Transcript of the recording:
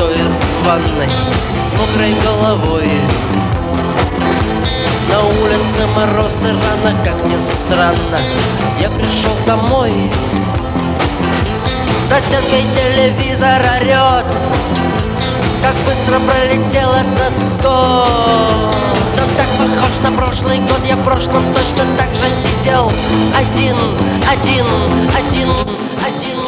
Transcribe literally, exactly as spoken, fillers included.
выхожу из ванной с мокрой головой. На улице мороз и рано, как ни странно, я пришел домой. За стенкой телевизор орет, как быстро пролетел этот год. Он так похож на прошлый год, я в прошлом точно так же сидел. Один, один, один, один.